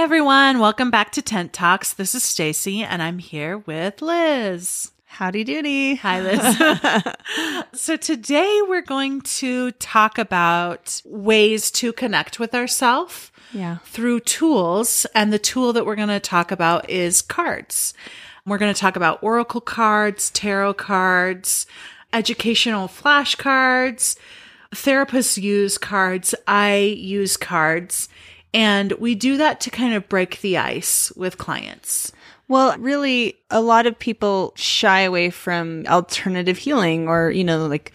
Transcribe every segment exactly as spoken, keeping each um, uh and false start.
everyone. Welcome back to Tent Talks. This is Stacy, and I'm here with Liz. Howdy doody. Hi, Liz. So today we're going to talk about ways to connect with ourselves Yeah. through tools. And the tool that we're going to talk about is cards. We're going to talk about oracle cards, tarot cards, educational flashcards. Therapists use cards. I use cards. And we do that to kind of break the ice with clients. Well, really, a lot of people shy away from alternative healing or, you know, like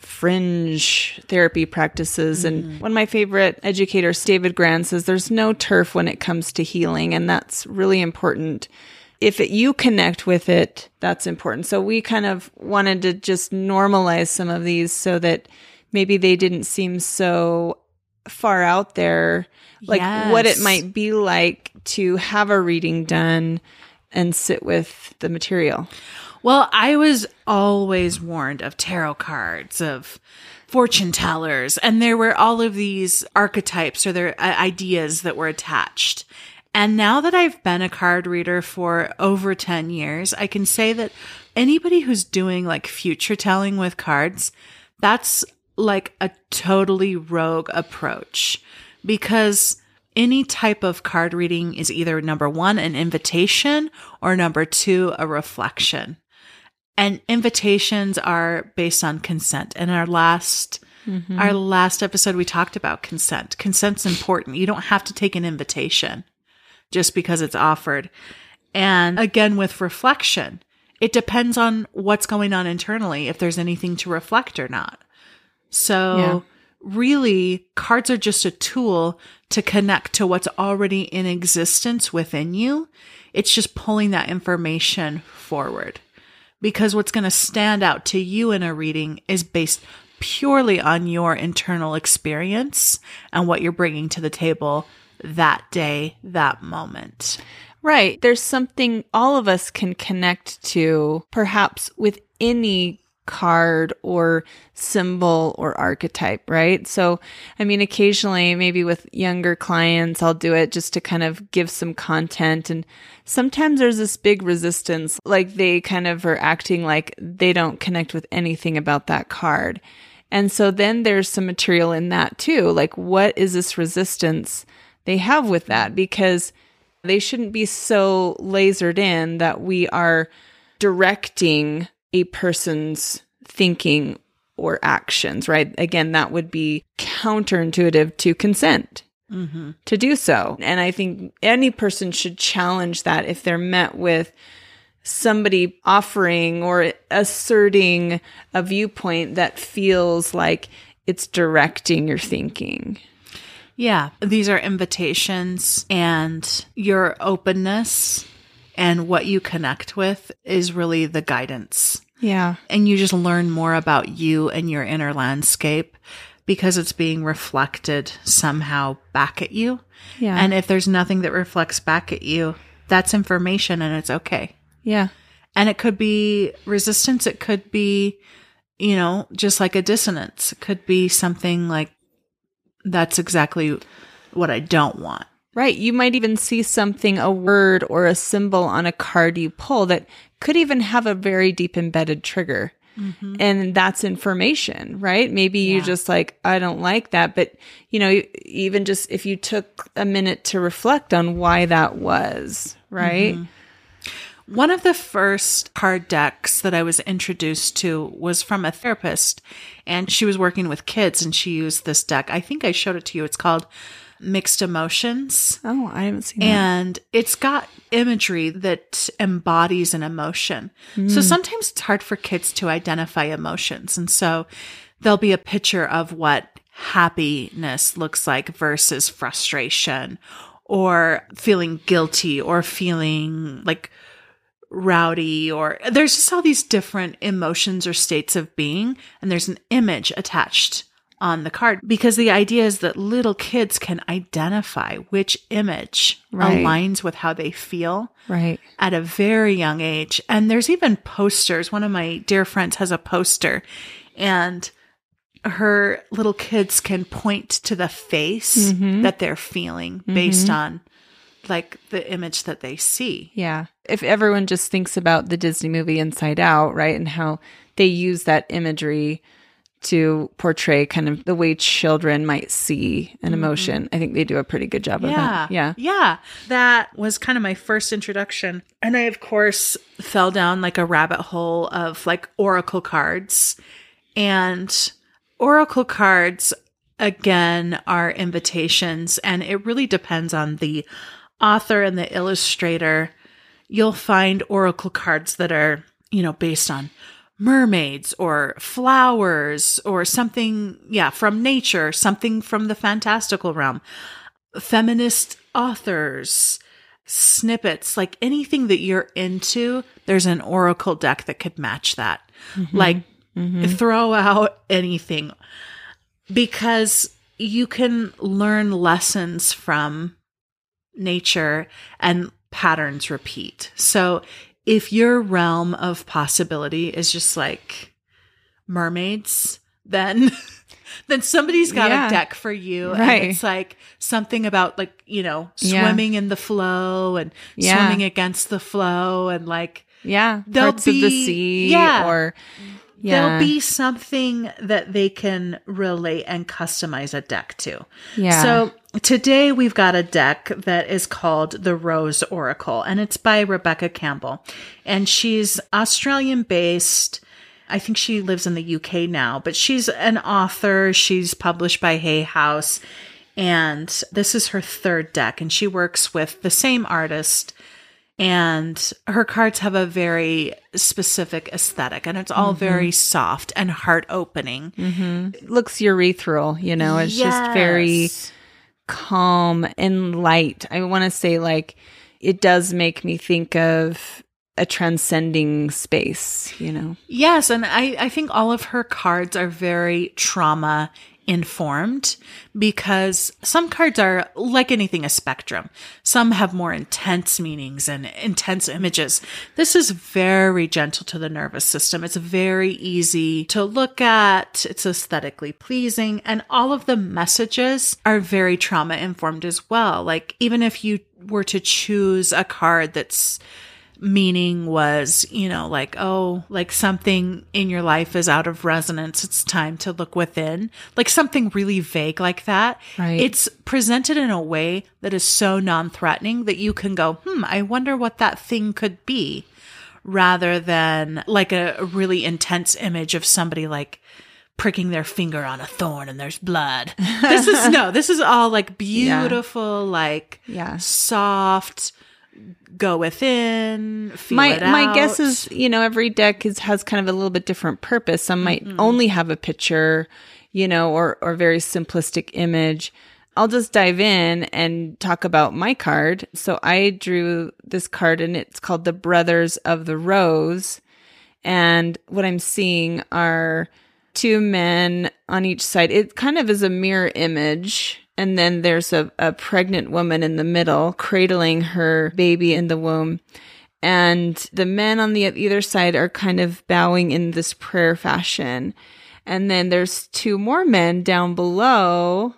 fringe therapy practices. Mm-hmm. And one of my favorite educators, David Grand, says there's no turf when it comes to healing. And that's really important. If it, you connect with it, that's important. So we kind of wanted to just normalize some of these so that maybe they didn't seem so far out there, like yes. what it might be like to have a reading done and sit with the material. Well, I was always warned of tarot cards, of fortune tellers, and there were all of these archetypes or their uh, ideas that were attached. And now that I've been a card reader for over ten years, I can say that anybody who's doing like future telling with cards, that's like a totally rogue approach, because any type of card reading is either number one, an invitation, or number two, a reflection. And invitations are based on consent. And our last, mm-hmm. our last episode, we talked about consent. Consent's important. You don't have to take an invitation just because it's offered. And again, with reflection, it depends on what's going on internally, if there's anything to reflect or not. So yeah. Really, cards are just a tool to connect to what's already in existence within you. It's just pulling that information forward, because what's going to stand out to you in a reading is based purely on your internal experience and what you're bringing to the table that day, that moment. Right. There's something all of us can connect to, perhaps with any card or symbol or archetype, right? So, I mean, occasionally, maybe with younger clients, I'll do it just to kind of give some content. And sometimes there's this big resistance, like they kind of are acting like they don't connect with anything about that card. And so then there's some material in that too. Like, what is this resistance they have with that? Because they shouldn't be so lasered in that we are directing a person's thinking or actions, right? Again, that would be counterintuitive to consent mm-hmm. to do so. And I think any person should challenge that if they're met with somebody offering or asserting a viewpoint that feels like it's directing your thinking. Yeah, these are invitations, and your openness and what you connect with is really the guidance. Yeah. And you just learn more about you and your inner landscape because it's being reflected somehow back at you. Yeah. And if there's nothing that reflects back at you, that's information and it's okay. Yeah. And it could be resistance. It could be, you know, just like a dissonance. It could be something like, that's exactly what I don't want. Right. You might even see something, a word or a symbol on a card you pull that could even have a very deep embedded trigger. Mm-hmm. And that's information, right? Maybe yeah. you're just like, I don't like that. But, you know, even just if you took a minute to reflect on why that was, right? Mm-hmm. One of the first card decks that I was introduced to was from a therapist, and she was working with kids and she used this deck. I think I showed it to you. It's called Mixed Emotions. Oh, I haven't seen that. And it's got imagery that embodies an emotion. Mm. So sometimes it's hard for kids to identify emotions. And so there'll be a picture of what happiness looks like versus frustration or feeling guilty or feeling like rowdy, or there's just all these different emotions or states of being. And there's an image attached on the card, because the idea is that little kids can identify which image right. aligns with how they feel right. at a very young age. And there's even posters. One of my dear friends has a poster, and her little kids can point to the face mm-hmm. that they're feeling mm-hmm. based on like the image that they see. Yeah. If everyone just thinks about the Disney movie Inside Out, right, and how they use that imagery to portray kind of the way children might see an emotion, mm-hmm. I think they do a pretty good job yeah. of that. Yeah. Yeah. That was kind of my first introduction. And I, of course, fell down like a rabbit hole of like oracle cards. And oracle cards, again, are invitations. And it really depends on the author and the illustrator. You'll find oracle cards that are, you know, based on mermaids or flowers or something, yeah, from nature, something from the fantastical realm, feminist authors, snippets, like anything that you're into, there's an oracle deck that could match that. Mm-hmm. Like mm-hmm. throw out anything, because you can learn lessons from nature and patterns repeat. So if your realm of possibility is just like mermaids, then then somebody's got yeah. a deck for you. Right. And it's like something about like, you know, swimming yeah. in the flow and yeah. swimming against the flow and like yeah, there'll parts be, of the sea yeah, or yeah. there'll be something that they can relate and customize a deck to. Yeah. So today we've got a deck that is called the Rose Oracle, and it's by Rebecca Campbell. And she's Australian-based. I think she lives in the U K now, but she's an author. She's published by Hay House. And this is her third deck, and she works with the same artist. And her cards have a very specific aesthetic, and it's all mm-hmm. very soft and heart-opening. Mm-hmm. It looks urethral, you know, it's yes. just very calm and light. I want to say, like, it does make me think of a transcending space, you know? Yes, and I, I think all of her cards are very trauma informed, because some cards are like anything, a spectrum. Some have more intense meanings and intense images. This is very gentle to the nervous system. It's very easy to look at. It's aesthetically pleasing, and all of the messages are very trauma informed as well. Like, even if you were to choose a card that's meaning was, you know, like, oh, like something in your life is out of resonance, it's time to look within, like something really vague like that. Right. It's presented in a way that is so non-threatening that you can go, hmm, I wonder what that thing could be, rather than like a, a really intense image of somebody like pricking their finger on a thorn and there's blood. This is no, this is all like beautiful, yeah. like yeah. soft, go within, feel my it out. my guess is, you know, every deck is has kind of a little bit different purpose. Some might mm-hmm. only have a picture, you know, or or very simplistic image. I'll just dive in and talk about my card. So I drew this card, and it's called the Brothers of the Rose. And what I'm seeing are two men on each side. It kind of is a mirror image. And then there's a, a pregnant woman in the middle cradling her baby in the womb. And the men on the either side are kind of bowing in this prayer fashion. And then there's two more men down below.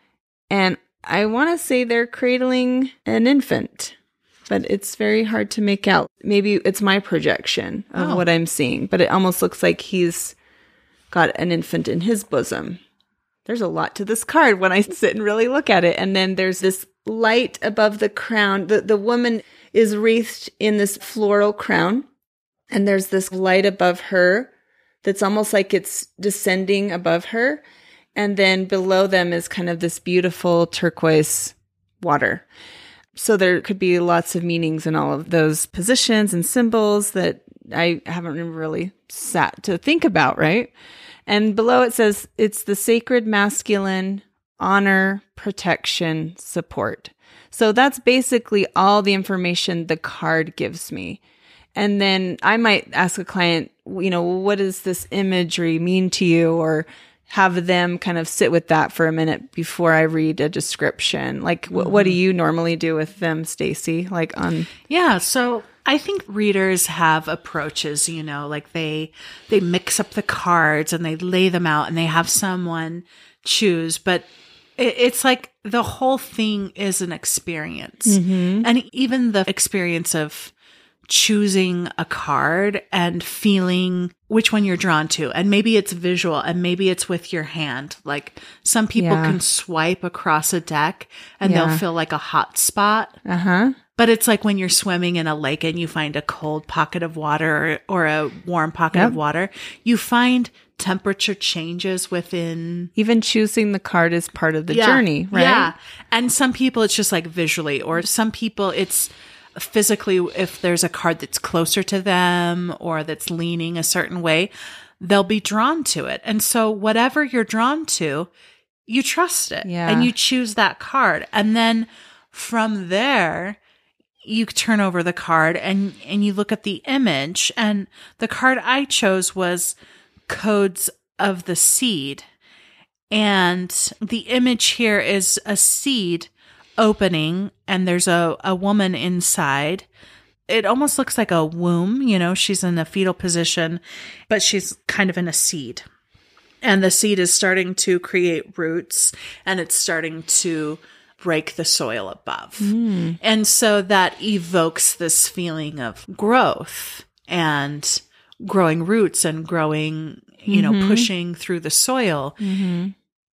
And I want to say they're cradling an infant, but it's very hard to make out. Maybe it's my projection of oh. what I'm seeing, but it almost looks like he's got an infant in his bosom. There's a lot to this card when I sit and really look at it. And then there's this light above the crown. The, the woman is wreathed in this floral crown. And there's this light above her that's almost like it's descending above her. And then below them is kind of this beautiful turquoise water. So there could be lots of meanings in all of those positions and symbols that I haven't really sat to think about, right? And below it says, it's the sacred masculine, honor, protection, support. So that's basically all the information the card gives me. And then I might ask a client, you know, what does this imagery mean to you? Or have them kind of sit with that for a minute before I read a description. Like, wh- mm-hmm. what do you normally do with them, Stacy? Like on... Yeah, so I think readers have approaches, you know, like they they mix up the cards and they lay them out and they have someone choose. But it, it's like the whole thing is an experience. Mm-hmm. And even the experience of choosing a card and feeling which one you're drawn to. And maybe it's visual and maybe it's with your hand. Like some people Yeah. can swipe across a deck and Yeah. they'll feel like a hot spot. Uh-huh. But it's like when you're swimming in a lake and you find a cold pocket of water or, or a warm pocket Yep. of water, you find temperature changes within Even choosing the card is part of the Yeah. journey, right? Yeah. And some people it's just like visually, or some people it's physically, if there's a card that's closer to them or that's leaning a certain way, they'll be drawn to it. And so whatever you're drawn to, you trust it Yeah. and you choose that card. And then from there, you turn over the card and, and you look at the image. And the card I chose was Codes of the Seed. And the image here is a seed opening and there's a, a woman inside. It almost looks like a womb, you know, she's in a fetal position, but she's kind of in a seed. And the seed is starting to create roots and it's starting to break the soil above. Mm. And so that evokes this feeling of growth and growing roots and growing, you know, Mhm. pushing through the soil. Mm-hmm.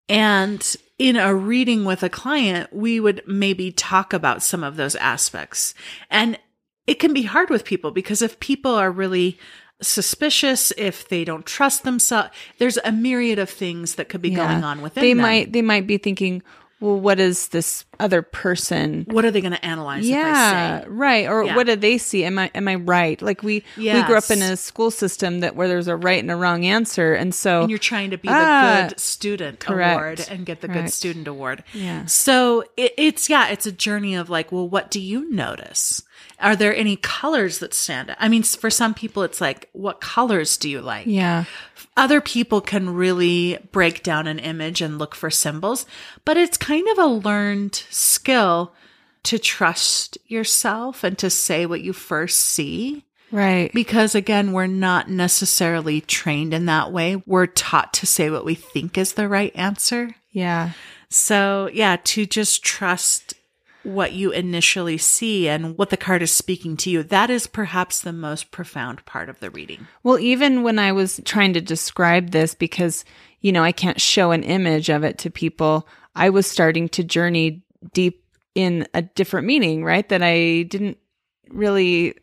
And in a reading with a client, we would maybe talk about some of those aspects. And it can be hard with people because if people are really suspicious, if they don't trust themselves, there's a myriad of things that could be Yeah. going on within They them. might they might be thinking, well, what is this other person? What are they going to analyze Yeah, if I say? right. Or Yeah. what do they see? Am I am I right? Like we we grew up in Yes. a school system that where there's a right and a wrong answer, and so And you're trying to be Ah, the good student correct, award and get the good correct. student award. Yeah. So it, it's, yeah, it's a journey of like, well, what do you notice? Are there any colors that stand out? I mean, for some people, it's like, what colors do you like? yeah, Other people can really break down an image and look for symbols, but it's kind of a learned skill to trust yourself and to say what you first see. right. Because again, we're not necessarily trained in that way. We're taught to say what we think is the right answer. Yeah, So yeah, to just trust what you initially see and what the card is speaking to you. That is perhaps the most profound part of the reading. Well, even when I was trying to describe this, because, you know, I can't show an image of it to people, I was starting to journey deep in a different meaning, right? That I didn't really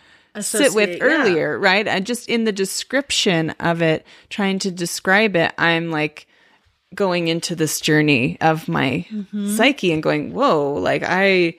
sit with Associate, yeah. earlier, right? I just in the description of it, trying to describe it, I'm like going into this journey of my Mm-hmm. psyche and going, whoa, like I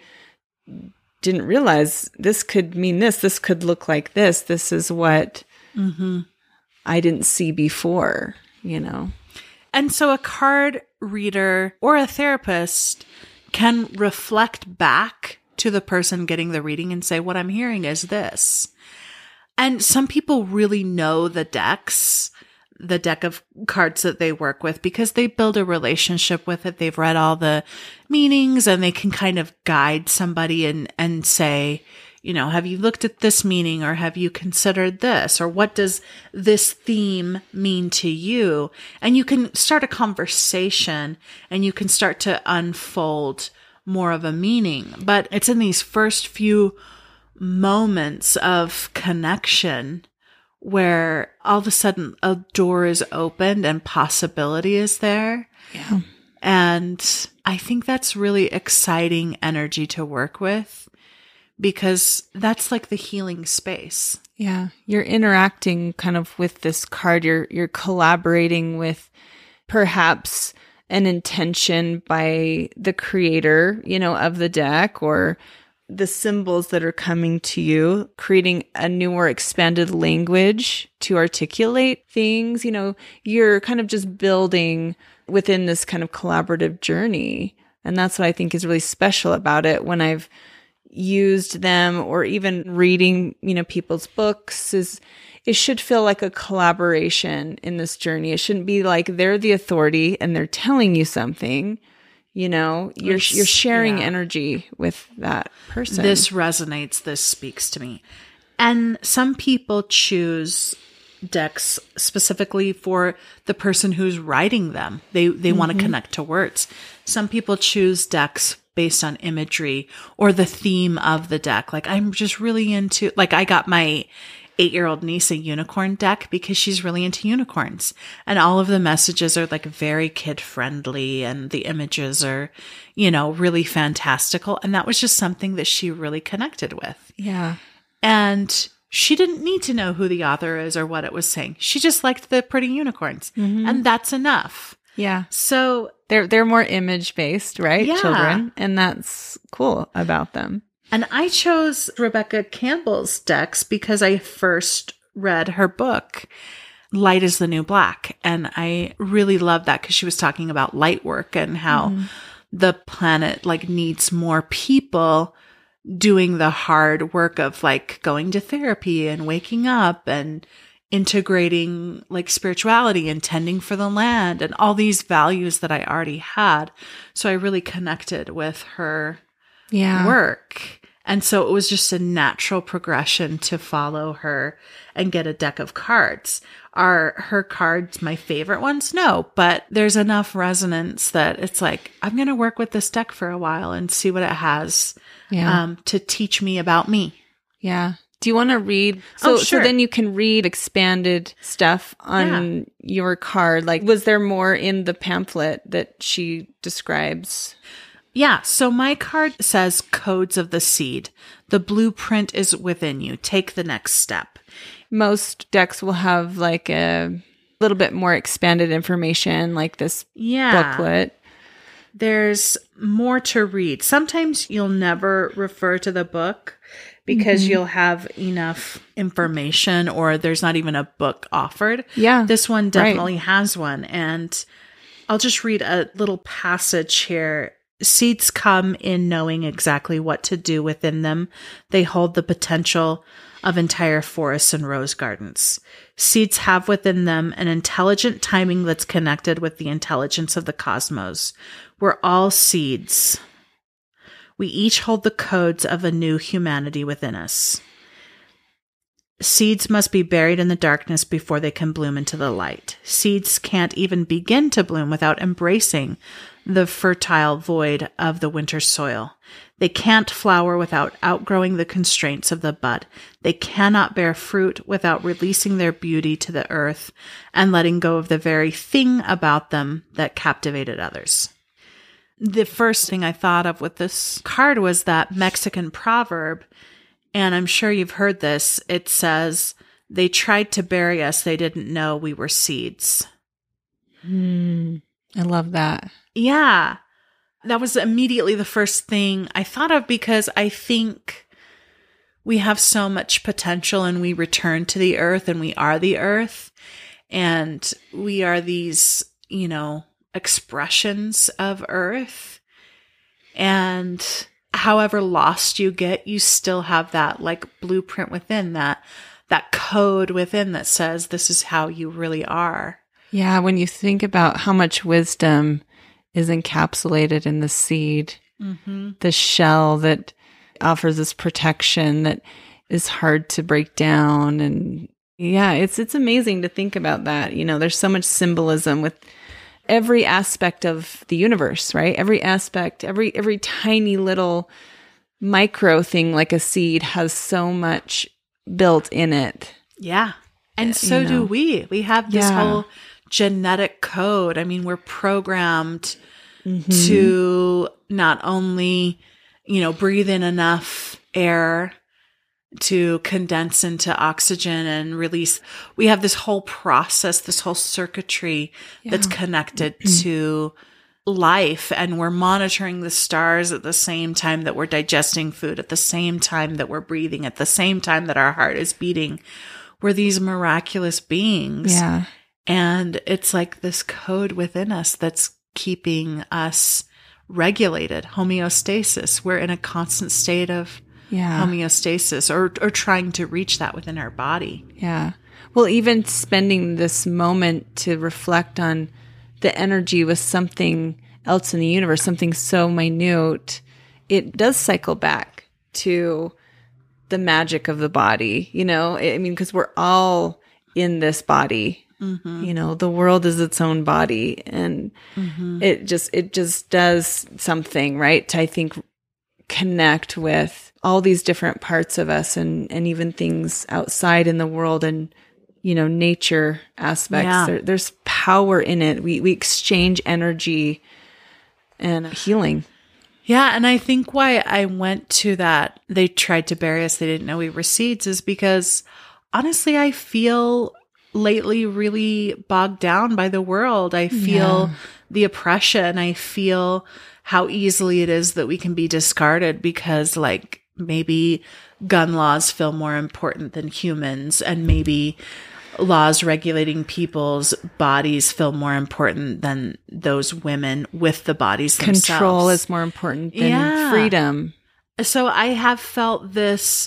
didn't realize this could mean this. This could look like this. This is what Mm-hmm. I didn't see before, you know? And so a card reader or a therapist can reflect back to the person getting the reading and say, what I'm hearing is this. And some people really know the decks, the deck of cards that they work with because they build a relationship with it. They've read all the meanings and they can kind of guide somebody and, and say, you know, have you looked at this meaning or have you considered this? Or what does this theme mean to you? And you can start a conversation and you can start to unfold more of a meaning. But it's in these first few moments of connection where all of a sudden a door is opened and possibility is there. Yeah. And I think that's really exciting energy to work with because that's like the healing space. Yeah. You're interacting kind of with this card. You're you're collaborating with perhaps an intention by the creator, you know, of the deck or the symbols that are coming to you, creating a newer expanded language to articulate things. You know, you're kind of just building within this kind of collaborative journey. And that's what I think is really special about it when I've used them or even reading, you know, people's books is it should feel like a collaboration in this journey. It shouldn't be like they're the authority and they're telling you something. You know, you're It's- you're sharing yeah. energy with that person. This resonates. This speaks to me. And some people choose decks specifically for the person who's writing them. They they mm-hmm. want to connect to words. Some people choose decks based on imagery or the theme of the deck. Like I'm just really into, like I got my eight-year-old niece a unicorn deck because she's really into unicorns. And all of the messages are like very kid-friendly and the images are, you know, really fantastical. And that was just something that she really connected with. Yeah. And she didn't need to know who the author is or what it was saying. She just liked the pretty unicorns. Mm-hmm. And that's enough. Yeah. So they're they're more image-based, right? Yeah. Children. And that's cool about them. And I chose Rebecca Campbell's decks because I first read her book, Light is the New Black. And I really loved that because she was talking about light work and how mm-hmm. the planet like needs more people doing the hard work of like going to therapy and waking up and integrating like spirituality and tending for the land and all these values that I already had. So I really connected with her yeah. work. And so it was just a natural progression to follow her and get a deck of cards. Are her cards my favorite ones? No, but there's enough resonance that it's like, I'm going to work with this deck for a while and see what it has yeah. um, to teach me about me. Yeah. Do you want to read? So, oh, sure. so then you can read expanded stuff on yeah. your card. Like, was there more in the pamphlet that she describes? Yeah. So my card says Codes of the Seed. The blueprint is within you. Take the next step. Most decks will have like a little bit more expanded information, like this yeah. booklet. There's more to read. Sometimes you'll never refer to the book because mm-hmm. you'll have enough information or there's not even a book offered. Yeah. This one definitely right. has one. And I'll just read a little passage here. Seeds come in knowing exactly what to do within them. They hold the potential of entire forests and rose gardens. Seeds have within them an intelligent timing that's connected with the intelligence of the cosmos. We're all seeds. We each hold the codes of a new humanity within us. Seeds must be buried in the darkness before they can bloom into the light. Seeds can't even begin to bloom without embracing the fertile void of the winter soil. They can't flower without outgrowing the constraints of the bud. They cannot bear fruit without releasing their beauty to the earth and letting go of the very thing about them that captivated others. The first thing I thought of with this card was that Mexican proverb, and I'm sure you've heard this. It says, they tried to bury us. They didn't know we were seeds. Mm, I love that. Yeah. That was immediately the first thing I thought of because I think we have so much potential and we return to the earth and we are the earth and we are these, you know, expressions of earth. And however lost you get, you still have that like blueprint within that, that code within that says this is how you really are. Yeah. When you think about how much wisdom is encapsulated in the seed, mm-hmm. the shell that offers us protection that is hard to break down. And yeah, it's, it's amazing to think about that. You know, there's so much symbolism with every aspect of the universe, right? Every aspect, every, every tiny little micro thing like a seed has so much built in it. Yeah. And so you know. do we. We have this yeah. whole genetic code. I mean, we're programmed mm-hmm. to not only, you know, breathe in enough air to condense into oxygen and release. We have this whole process, this whole circuitry yeah. that's connected mm-hmm. to life. And we're monitoring the stars at the same time that we're digesting food, at the same time that we're breathing, at the same time that our heart is beating. We're these miraculous beings. Yeah. And it's like this code within us that's keeping us regulated, homeostasis. We're in a constant state of yeah. homeostasis or, or trying to reach that within our body. Yeah. Well, even spending this moment to reflect on the energy with something else in the universe, something so minute, it does cycle back to the magic of the body, you know? I mean, because we're all in this body. Mm-hmm. You know, the world is its own body, and mm-hmm. it just, it just does something, right? To, I think, connect with all these different parts of us, and, and even things outside in the world, and, you know, nature aspects. Yeah. There, there's power in it. We, we exchange energy and healing. Yeah. And I think why I went to that, they tried to bury us, they didn't know we were seeds, is because honestly, I feel lately really bogged down by the world. I feel yeah. the oppression. I feel how easily it is that we can be discarded because, like, maybe gun laws feel more important than humans, and maybe laws regulating people's bodies feel more important than those women with the bodies themselves. Control is more important than yeah. freedom. So I have felt this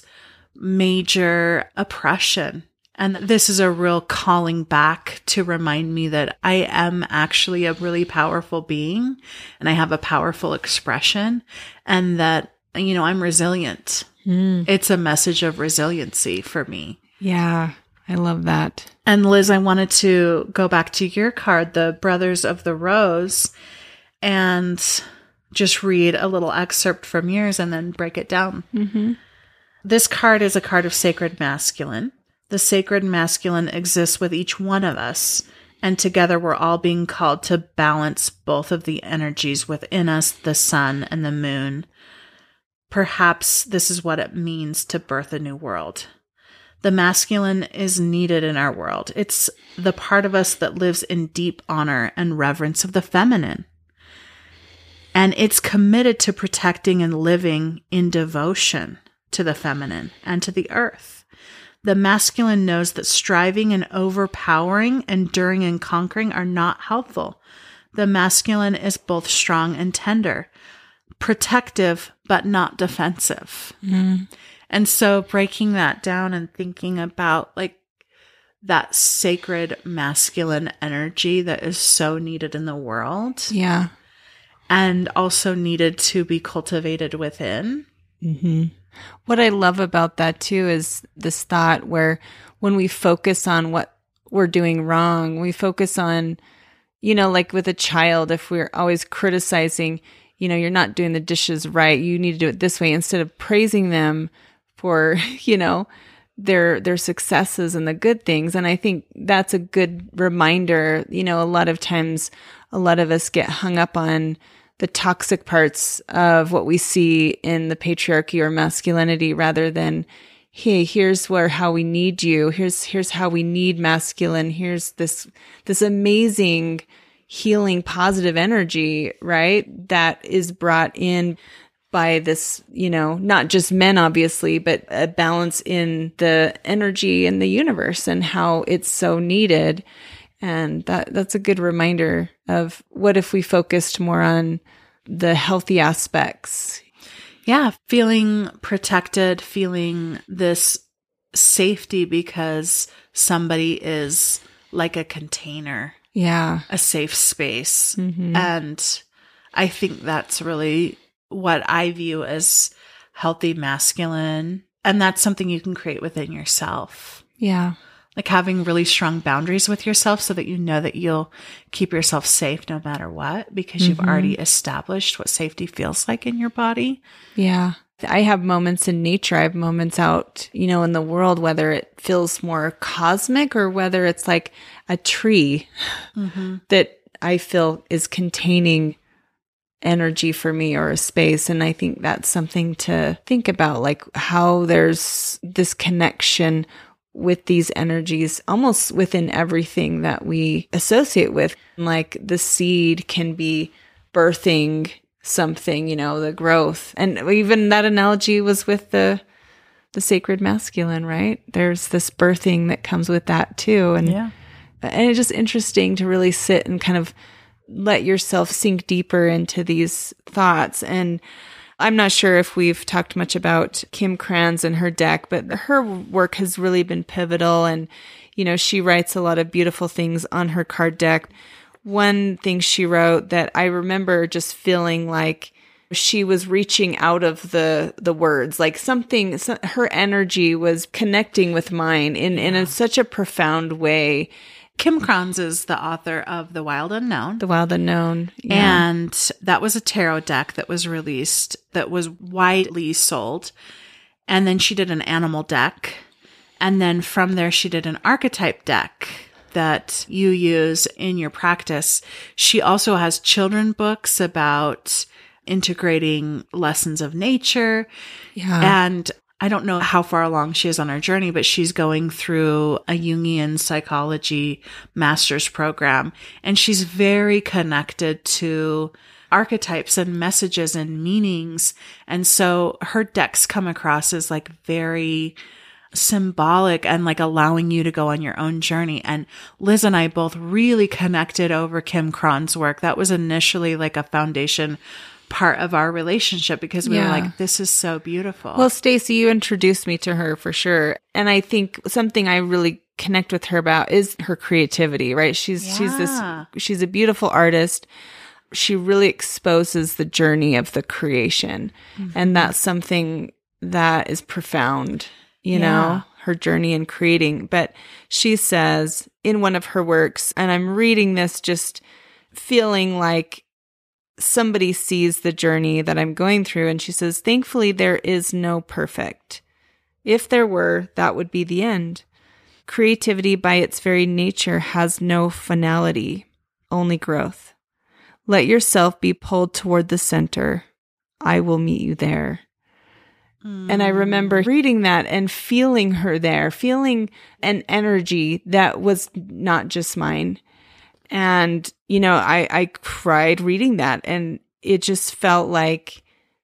major oppression. And this is a real calling back to remind me that I am actually a really powerful being, and I have a powerful expression, and that, you know, I'm resilient. Mm. It's a message of resiliency for me. Yeah, I love that. And Liz, I wanted to go back to your card, the Brothers of the Rose, and just read a little excerpt from yours and then break it down. Mm-hmm. This card is a card of sacred masculine. The sacred masculine exists with each one of us, and together we're all being called to balance both of the energies within us, the sun and the moon. Perhaps this is what it means to birth a new world. The masculine is needed in our world. It's the part of us that lives in deep honor and reverence of the feminine. And it's committed to protecting and living in devotion to the feminine and to the earth. The masculine knows that striving and overpowering, enduring and conquering are not helpful. The masculine is both strong and tender, protective, but not defensive. Mm. And so breaking that down and thinking about like that sacred masculine energy that is so needed in the world. Yeah. And also needed to be cultivated within. Mm-hmm. What I love about that too is this thought where when we focus on what we're doing wrong, we focus on, you know, like with a child, if we're always criticizing, you know, you're not doing the dishes right, you need to do it this way, instead of praising them for, you know, their their successes and the good things. And I think that's a good reminder. You know, a lot of times, a lot of us get hung up on the toxic parts of what we see in the patriarchy or masculinity, rather than, hey, here's where how we need you. Here's here's how we need masculine. Here's this this amazing healing, positive energy, right? That is brought in by this, you know, not just men, obviously, but a balance in the energy in the universe and how it's so needed. And that that's a good reminder of what if we focused more on the healthy aspects. Yeah, feeling protected, feeling this safety because somebody is like a container. Yeah. A safe space. Mm-hmm. And I think that's really what I view as healthy masculine. And that's something you can create within yourself. Yeah. Like having really strong boundaries with yourself so that you know that you'll keep yourself safe no matter what, because mm-hmm. you've already established what safety feels like in your body. Yeah. I have moments in nature. I have moments out, you know, in the world, whether it feels more cosmic or whether it's like a tree mm-hmm. that I feel is containing energy for me, or a space. And I think that's something to think about, like how there's this connection with these energies almost within everything that we associate with. Like the seed can be birthing something, you know, the growth. And even that analogy was with the the sacred masculine, right? There's this birthing that comes with that too. And, yeah. and it's just interesting to really sit and kind of let yourself sink deeper into these thoughts. And I'm not sure if we've talked much about Kim Krans and her deck, but her work has really been pivotal. And, you know, she writes a lot of beautiful things on her card deck. One thing she wrote that I remember just feeling like she was reaching out of the the words, like something, so, her energy was connecting with mine in, in a, such a profound way. Kim Kranz is the author of The Wild Unknown. The Wild Unknown. Yeah. And that was a tarot deck that was released that was widely sold. And then she did an animal deck. And then from there, she did an archetype deck that you use in your practice. She also has children books about integrating lessons of nature. Yeah. And I don't know how far along she is on her journey, but she's going through a Jungian psychology master's program. And she's very connected to archetypes and messages and meanings. And so her decks come across as like very symbolic and like allowing you to go on your own journey. And Liz and I both really connected over Kim Kranz's work. That was initially like a foundation part of our relationship because we Yeah. were like, this is so beautiful. Well, Stacey, you introduced me to her for sure. And I think something I really connect with her about is her creativity, right? She's, she's Yeah. this, she's a beautiful artist. She really exposes the journey of the creation. Mm-hmm. And that's something that is profound, you Yeah. know, her journey in creating. But she says in one of her works, and I'm reading this just feeling like somebody sees the journey that I'm going through. And she says, thankfully, there is no perfect. If there were, that would be the end. Creativity by its very nature has no finality, only growth. Let yourself be pulled toward the center. I will meet you there. Mm. And I remember reading that and feeling her there, feeling an energy that was not just mine. And, you know, I, I cried reading that, and it just felt like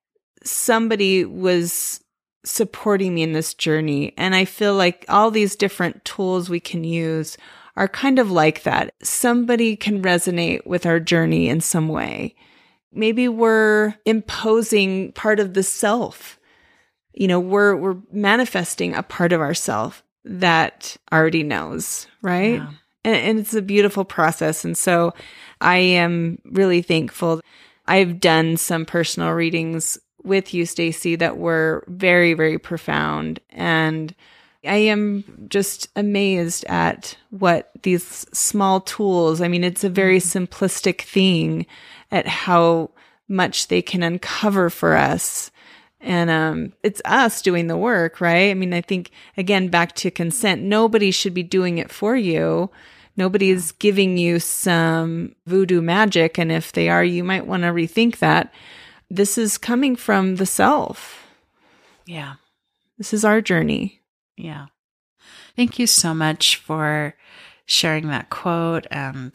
somebody was supporting me in this journey. And I feel like all these different tools we can use are kind of like that. Somebody can resonate with our journey in some way. Maybe we're imposing part of the self. You know, we're, we're manifesting a part of ourself that already knows, right? Yeah. And, and it's a beautiful process. And so I am really thankful. I've done some personal readings with you, Stacey, that were very, very profound. And I am just amazed at what these small tools, I mean, it's a very simplistic thing at how much they can uncover for us. And um, it's us doing the work, right? I mean, I think, again, back to consent, nobody should be doing it for you. Nobody's giving you some voodoo magic. And if they are, you might want to rethink that. This is coming from the self. Yeah. This is our journey. Yeah. Thank you so much for sharing that quote. And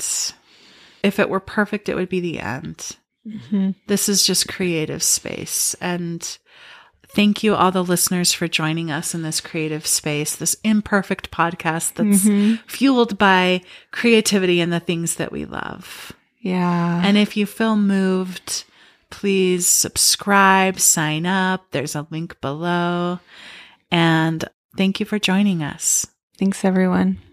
if it were perfect, it would be the end. Mm-hmm. This is just creative space. And thank you, all the listeners, for joining us in this creative space, this imperfect podcast that's mm-hmm. fueled by creativity and the things that we love. Yeah. And if you feel moved, please subscribe, sign up. There's a link below. And thank you for joining us. Thanks, everyone.